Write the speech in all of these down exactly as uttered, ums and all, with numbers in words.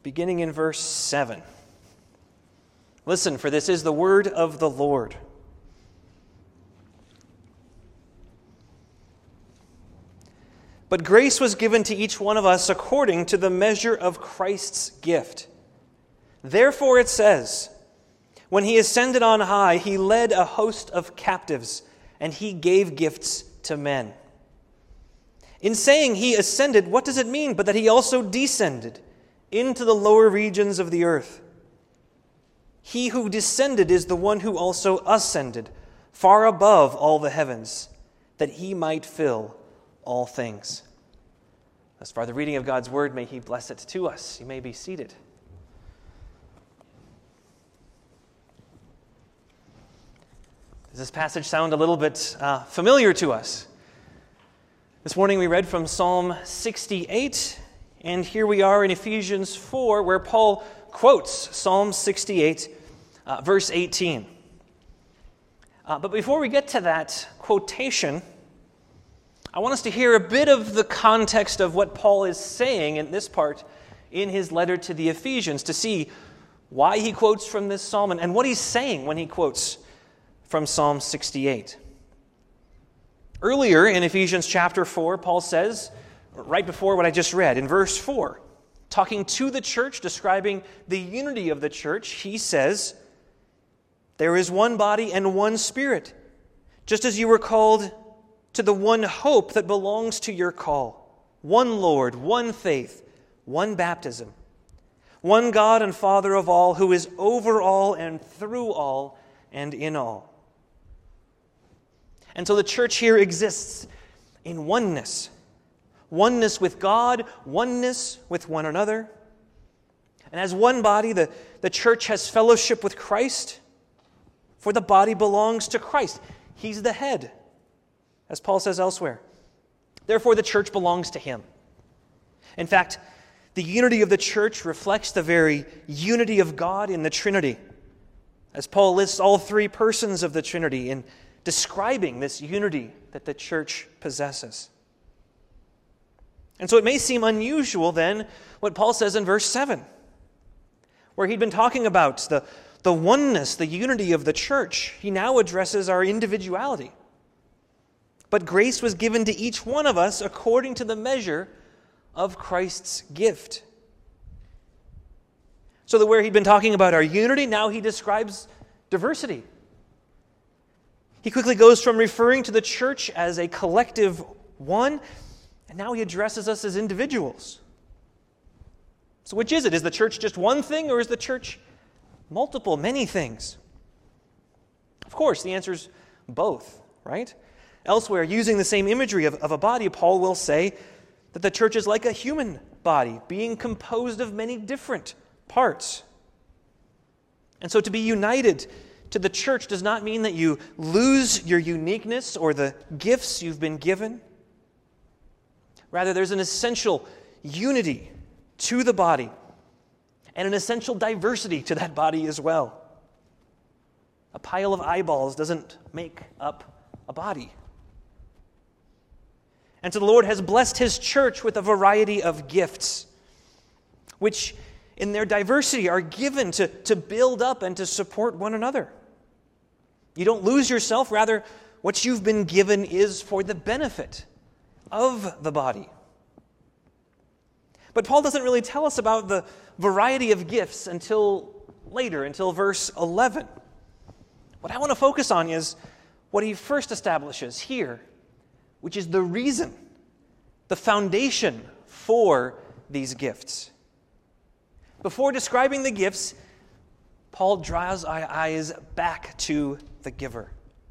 beginning in verse seven. Listen, for this is the word of the Lord. But grace was given to each one of us according to the measure of Christ's gift. Therefore it says, when he ascended on high, he led a host of captives, and he gave gifts to men. In saying he ascended, what does it mean but that he also descended into the lower regions of the earth? He who descended is the one who also ascended far above all the heavens, that he might fill all things. As far the reading of God's word, may he bless it to us. You may be seated. Does this passage sound a little bit uh, familiar to us? This morning we read from Psalm sixty-eight, and here we are in Ephesians four, where Paul quotes Psalm sixty-eight, uh, verse eighteen. Uh, but before we get to that quotation, I want us to hear a bit of the context of what Paul is saying in this part in his letter to the Ephesians, to see why he quotes from this psalm and, and what he's saying when he quotes from Psalm sixty-eight. Earlier in Ephesians chapter four, Paul says, right before what I just read, in verse four, talking to the church, describing the unity of the church, he says, there is one body and one Spirit, just as you were called to the one hope that belongs to your call. One Lord, one faith, one baptism, one God and Father of all, who is over all and through all and in all. And so the church here exists in oneness. Oneness with God, oneness with one another. And as one body, the, the church has fellowship with Christ, for the body belongs to Christ. He's the head, as Paul says elsewhere. Therefore, the church belongs to him. In fact, the unity of the church reflects the very unity of God in the Trinity, as Paul lists all three persons of the Trinity in describing this unity that the church possesses. And so it may seem unusual then what Paul says in verse seven, where he'd been talking about the, the oneness, the unity of the church. He now addresses our individuality. But grace was given to each one of us according to the measure of Christ's gift. So that where he'd been talking about our unity, now he describes diversity. He quickly goes from referring to the church as a collective one, and now he addresses us as individuals. So which is it? Is the church just one thing, or is the church multiple, many things? Of course, the answer is both, right? Elsewhere, using the same imagery of, of a body, Paul will say that the church is like a human body, being composed of many different parts. And so to be united to the church does not mean that you lose your uniqueness or the gifts you've been given. Rather, there's an essential unity to the body and an essential diversity to that body as well. A pile of eyeballs doesn't make up a body. And so the Lord has blessed his church with a variety of gifts, which in their diversity are given to, to build up and to support one another. You don't lose yourself. Rather, what you've been given is for the benefit of the body. But Paul doesn't really tell us about the variety of gifts until later, until verse eleven. What I want to focus on is what he first establishes here, which is the reason, the foundation for these gifts. Before describing the gifts, Paul draws our eyes back to the giver.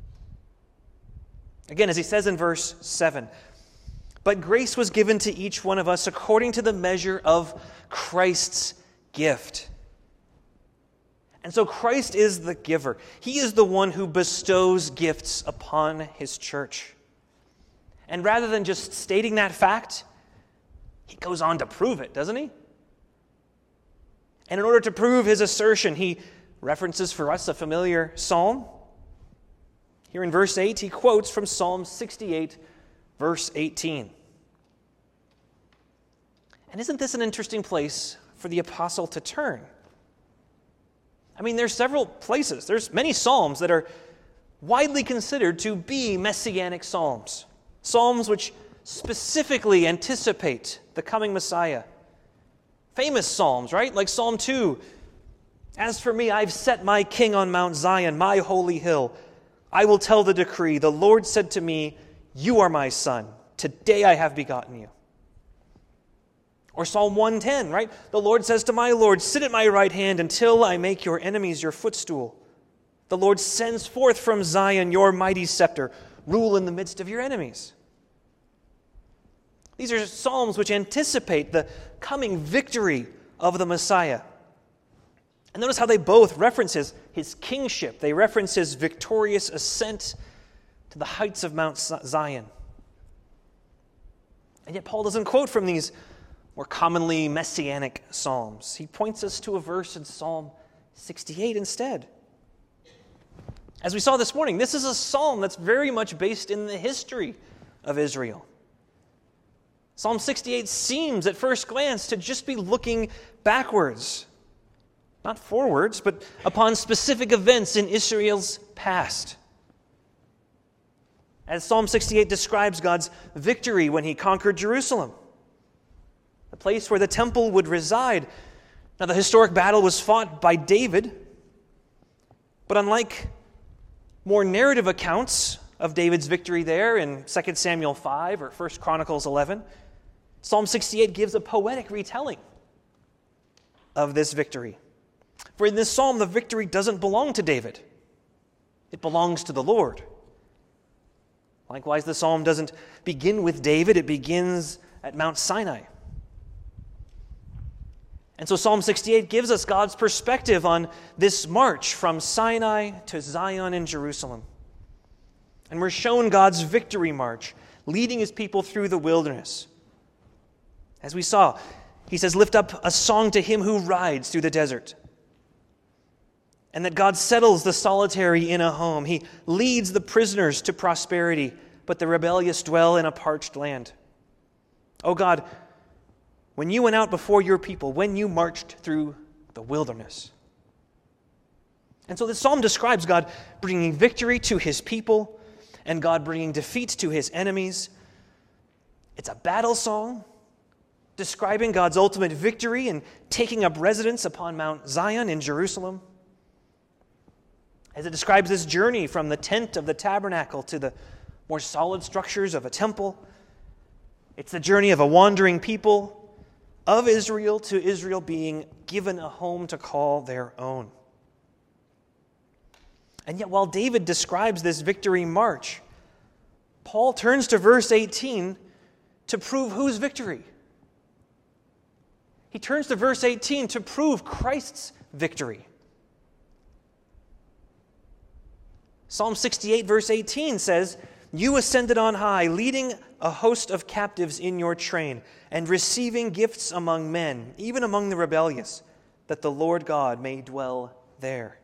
Again, as he says in verse seven, but grace was given to each one of us according to the measure of Christ's gift. And so Christ is the giver. He is the one who bestows gifts upon his church. And rather than just stating that fact, he goes on to prove it, doesn't he? And in order to prove his assertion, he references for us a familiar psalm. Here in verse eight, he quotes from Psalm sixty-eight, verse eighteen. And isn't this an interesting place for the apostle to turn? I mean, there's several places. There's many psalms that are widely considered to be messianic psalms. Psalms which specifically anticipate the coming Messiah. Famous psalms, right? Like Psalm two. As for me, I've set my king on Mount Zion, my holy hill. I will tell the decree. The Lord said to me, you are my son. Today I have begotten you. Or Psalm one ten, right? The Lord says to my Lord, sit at my right hand until I make your enemies your footstool. The Lord sends forth from Zion your mighty scepter. Rule in the midst of your enemies. These are psalms which anticipate the coming victory of the Messiah. And notice how they both reference his, his kingship. They reference his victorious ascent to the heights of Mount Zion. And yet Paul doesn't quote from these more commonly messianic psalms. He points us to a verse in Psalm sixty-eight instead. As we saw this morning, this is a psalm that's very much based in the history of Israel. Psalm sixty-eight seems at first glance to just be looking backwards, not forwards, but upon specific events in Israel's past. As Psalm sixty-eight describes God's victory when he conquered Jerusalem, the place where the temple would reside. Now, the historic battle was fought by David, but unlike more narrative accounts of David's victory there in Second Samuel five or First Chronicles eleven, Psalm sixty-eight gives a poetic retelling of this victory. For in this psalm, the victory doesn't belong to David. It belongs to the Lord. Likewise, the psalm doesn't begin with David. It begins at Mount Sinai. And so Psalm sixty-eight gives us God's perspective on this march from Sinai to Zion in Jerusalem. And we're shown God's victory march, leading his people through the wilderness. As we saw, he says, lift up a song to him who rides through the desert. And that God settles the solitary in a home. He leads the prisoners to prosperity, but the rebellious dwell in a parched land. Oh God, when you went out before your people, when you marched through the wilderness. And so this psalm describes God bringing victory to his people and God bringing defeat to his enemies. It's a battle song describing God's ultimate victory and taking up residence upon Mount Zion in Jerusalem. As it describes this journey from the tent of the tabernacle to the more solid structures of a temple. It's the journey of a wandering people of Israel to Israel being given a home to call their own. And yet while David describes this victory march, Paul turns to verse eighteen to prove whose victory? He turns to verse eighteen to prove Christ's victory. Psalm sixty-eight verse eighteen says, you ascended on high, leading a host of captives in your train, and receiving gifts among men, even among the rebellious, that the Lord God may dwell there.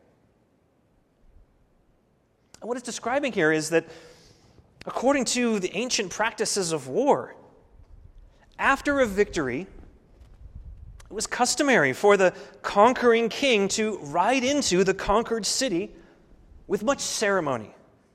And what it's describing here is that according to the ancient practices of war, after a victory, it was customary for the conquering king to ride into the conquered city with much ceremony.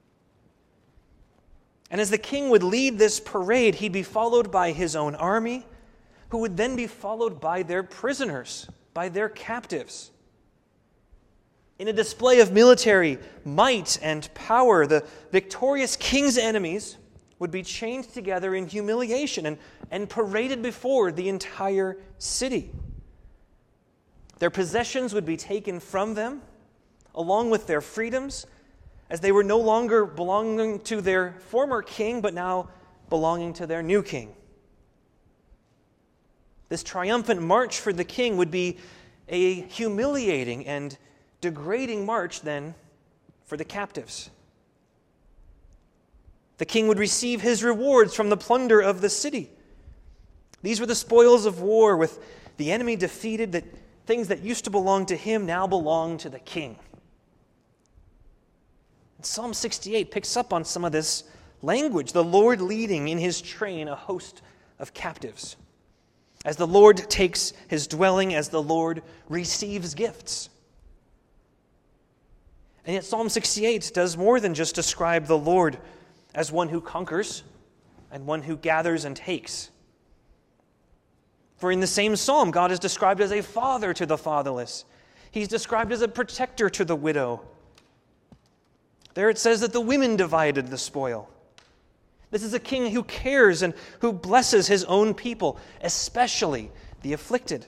And as the king would lead this parade, he'd be followed by his own army, who would then be followed by their prisoners, by their captives. In a display of military might and power, the victorious king's enemies would be chained together in humiliation and, and paraded before the entire city. Their possessions would be taken from them, along with their freedoms, as they were no longer belonging to their former king, but now belonging to their new king. This triumphant march for the king would be a humiliating and degrading march then for the captives. The king would receive his rewards from the plunder of the city. These were the spoils of war, with the enemy defeated, that things that used to belong to him now belong to the king. Psalm sixty-eight picks up on some of this language, the Lord leading in his train a host of captives. as the Lord takes his dwelling, as the Lord receives gifts. And yet Psalm sixty-eight does more than just describe the Lord as one who conquers and one who gathers and takes. For in the same psalm, God is described as a father to the fatherless. He's described as a protector to the widow. There it says that the women divided the spoil. This is a king who cares and who blesses his own people, especially the afflicted.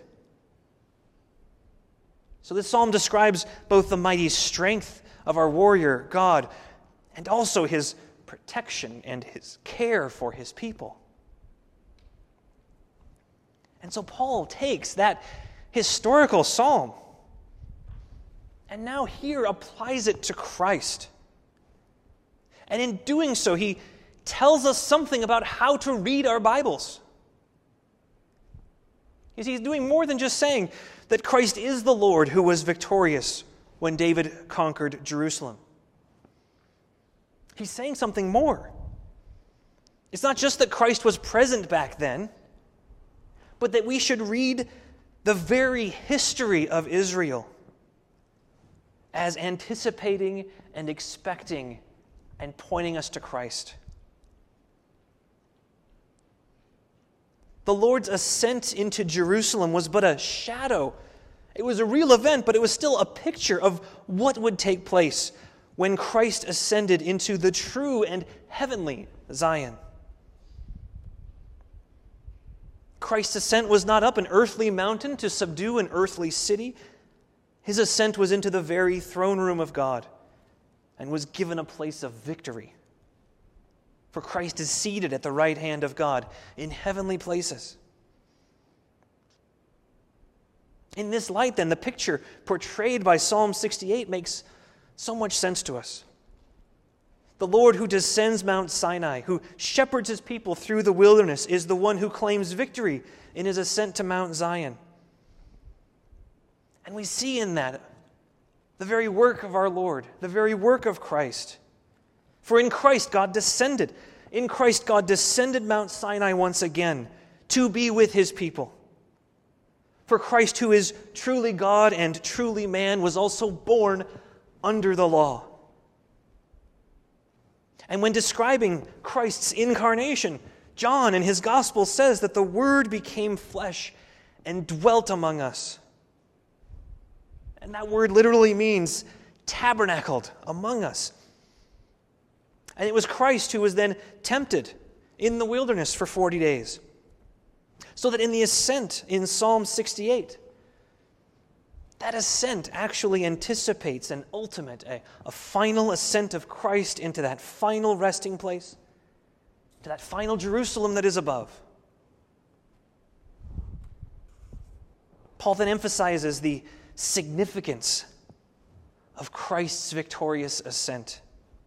So this psalm describes both the mighty strength of our warrior God and also his protection and his care for his people. And so Paul takes that historical psalm and now here applies it to Christ. And in doing so, he tells us something about how to read our Bibles. You see, he's doing more than just saying that Christ is the Lord who was victorious when David conquered Jerusalem. He's saying something more. It's not just that Christ was present back then, but that we should read the very history of Israel as anticipating and expecting and pointing us to Christ. The Lord's ascent into Jerusalem was but a shadow. It was a real event, but it was still a picture of what would take place when Christ ascended into the true and heavenly Zion. Christ's ascent was not up an earthly mountain to subdue an earthly city. His ascent was into the very throne room of God and was given a place of victory. For Christ is seated at the right hand of God in heavenly places. In this light, then, the picture portrayed by Psalm sixty-eight makes so much sense to us. The Lord who descends Mount Sinai, who shepherds his people through the wilderness, is the one who claims victory in his ascent to Mount Zion. And we see in that the very work of our Lord, the very work of Christ. For in Christ God descended. In Christ God descended Mount Sinai once again to be with his people. For Christ, who is truly God and truly man, was also born under the law. And when describing Christ's incarnation, John in his gospel says that the Word became flesh and dwelt among us. And that word literally means tabernacled among us. And it was Christ who was then tempted in the wilderness for forty days. So that in the ascent in Psalm sixty-eight, that ascent actually anticipates an ultimate, a, a final ascent of Christ into that final resting place, to that final Jerusalem that is above. Paul then emphasizes the significance of Christ's victorious ascent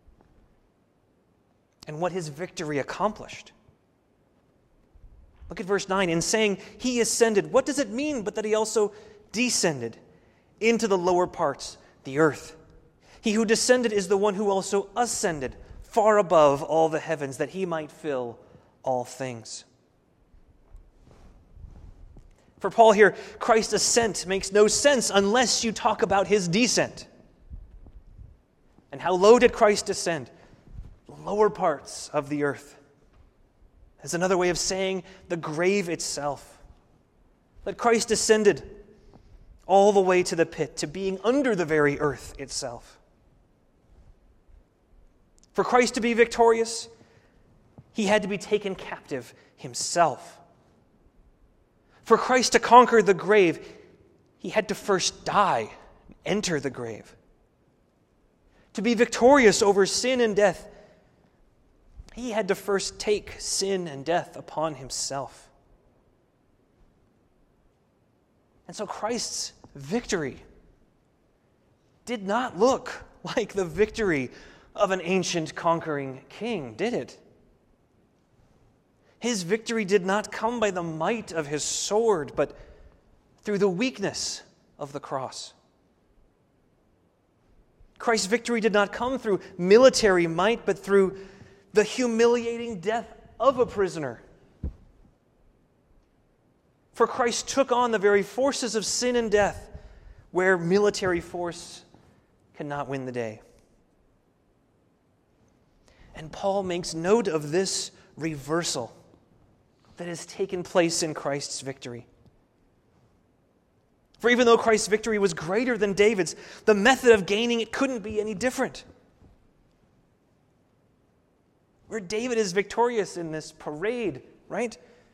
and what his victory accomplished. Look at verse nine. In saying he ascended, what does it mean but that he also descended into the lower parts, the earth? He who descended is the one who also ascended far above all the heavens, that he might fill all things. For Paul here, Christ's ascent makes no sense unless you talk about his descent. And how low did Christ descend? The lower parts of the earth. That's another way of saying the grave itself. That Christ descended all the way to the pit, to being under the very earth itself. For Christ to be victorious, he had to be taken captive himself. For Christ to conquer the grave, he had to first die, enter the grave. To be victorious over sin and death, he had to first take sin and death upon himself. And so Christ's victory did not look like the victory of an ancient conquering king, did it? His victory did not come by the might of his sword, but through the weakness of the cross. Christ's victory did not come through military might, but through the humiliating death of a prisoner. For Christ took on the very forces of sin and death, where military force cannot win the day. And Paul makes note of this reversal that has taken place in Christ's victory. For even though Christ's victory was greater than David's, the method of gaining it couldn't be any different. Where David is victorious in this parade, right?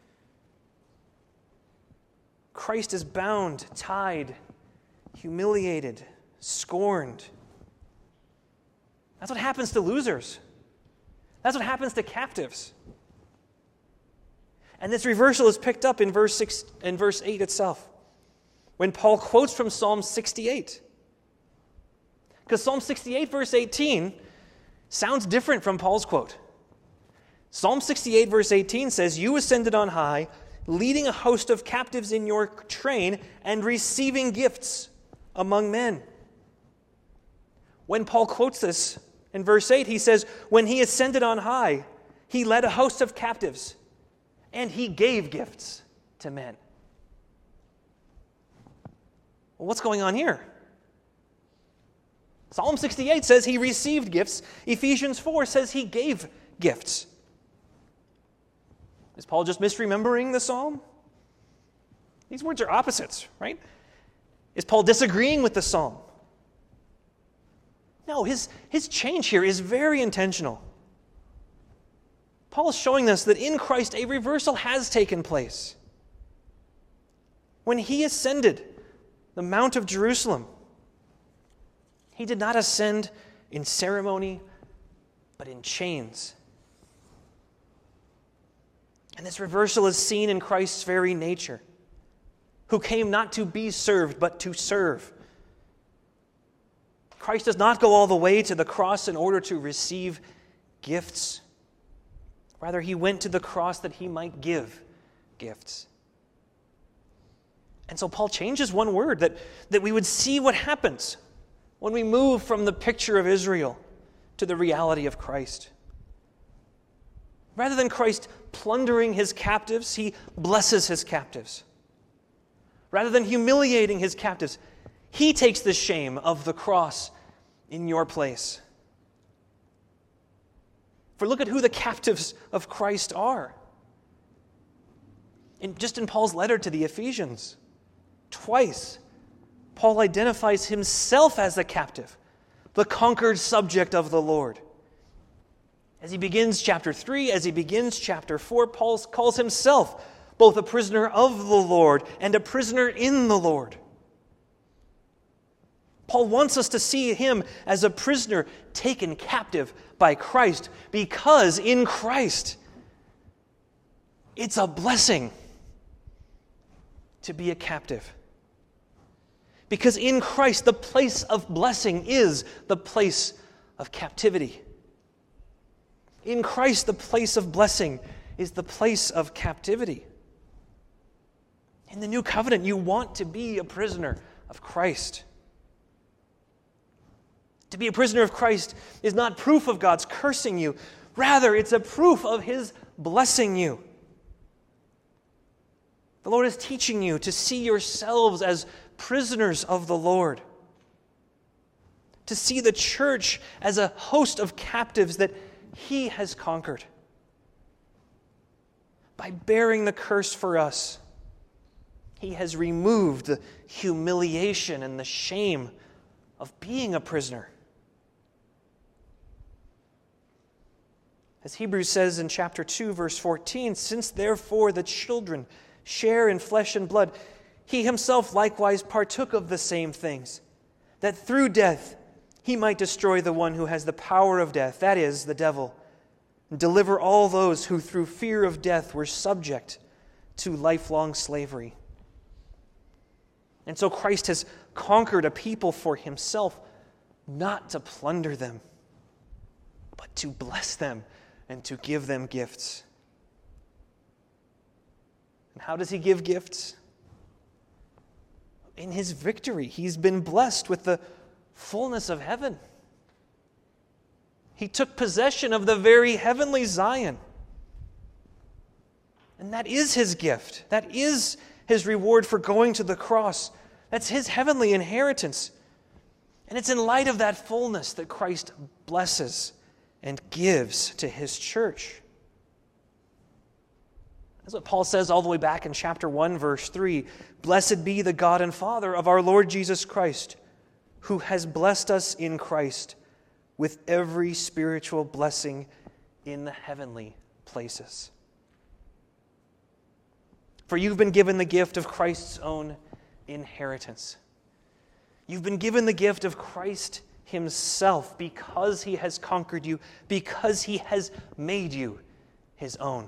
Christ is bound, tied, humiliated, scorned. That's what happens to losers. That's what happens to captives. And this reversal is picked up in verse six, in verse eight itself, when Paul quotes from Psalm sixty-eight. Because Psalm sixty-eight, verse eighteen, sounds different from Paul's quote. Psalm sixty-eight, verse eighteen says, "You ascended on high, leading a host of captives in your train and receiving gifts among men." When Paul quotes this in verse eight, he says, when he ascended on high, he led a host of captives and he gave gifts to men. Well, what's going on here? Psalm sixty-eight says he received gifts. Ephesians four says he gave gifts. Is Paul just misremembering the psalm? These words are opposites, right? Is Paul disagreeing with the psalm? No, his, his change here is very intentional. Paul is showing us that in Christ a reversal has taken place. When he ascended the Mount of Jerusalem, he did not ascend in ceremony, but in chains. And this reversal is seen in Christ's very nature, who came not to be served, but to serve. Christ does not go all the way to the cross in order to receive gifts. Rather, he went to the cross that he might give gifts. And so Paul changes one word, that, that we would see what happens when we move from the picture of Israel to the reality of Christ. Rather than Christ plundering his captives, he blesses his captives. Rather than humiliating his captives, he takes the shame of the cross in your place. For look at who the captives of Christ are. In, just in Paul's letter to the Ephesians, twice, Paul identifies himself as the captive, the conquered subject of the Lord. As he begins chapter three, as he begins chapter four, Paul calls himself both a prisoner of the Lord and a prisoner in the Lord. Paul wants us to see him as a prisoner taken captive by Christ, because in Christ it's a blessing to be a captive. Because in Christ the place of blessing is the place of captivity. In Christ, the place of blessing is the place of captivity. In the new covenant, you want to be a prisoner of Christ. To be a prisoner of Christ is not proof of God's cursing you. Rather, it's a proof of his blessing you. The Lord is teaching you to see yourselves as prisoners of the Lord. To see the church as a host of captives that he has conquered. By bearing the curse for us, he has removed the humiliation and the shame of being a prisoner. As Hebrews says in chapter two, verse fourteen, "Since therefore the children share in flesh and blood, he himself likewise partook of the same things, that through death he might destroy the one who has the power of death, that is, the devil, and deliver all those who through fear of death were subject to lifelong slavery." And so Christ has conquered a people for himself, not to plunder them, but to bless them and to give them gifts. And how does he give gifts? In his victory, he's been blessed with the fullness of heaven. He took possession of the very heavenly Zion. And that is his gift. That is his reward for going to the cross. That's his heavenly inheritance. And it's in light of that fullness that Christ blesses and gives to his church. That's what Paul says all the way back in chapter one, verse three. Blessed be the God and Father of our Lord Jesus Christ, who has blessed us in Christ with every spiritual blessing in the heavenly places. For you've been given the gift of Christ's own inheritance. You've been given the gift of Christ himself because he has conquered you, because he has made you his own.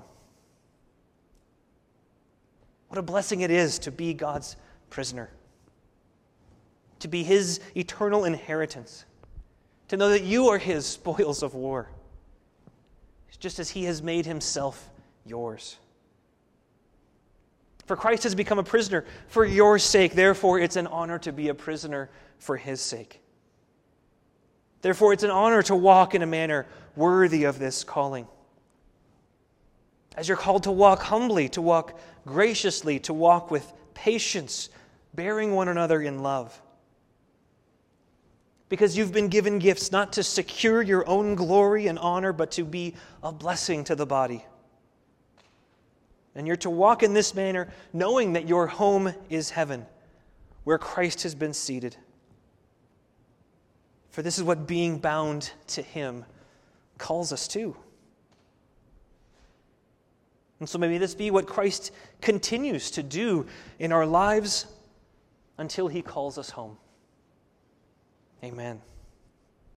What a blessing it is to be God's prisoner, to be his eternal inheritance, to know that you are his spoils of war, just as he has made himself yours. For Christ has become a prisoner for your sake. Therefore, it's an honor to be a prisoner for his sake. Therefore, it's an honor to walk in a manner worthy of this calling. As you're called to walk humbly, to walk graciously, to walk with patience, bearing one another in love. Because you've been given gifts not to secure your own glory and honor, but to be a blessing to the body. And you're to walk in this manner, knowing that your home is heaven, where Christ has been seated. For this is what being bound to him calls us to. And so maybe this be what Christ continues to do in our lives until he calls us home. Amen.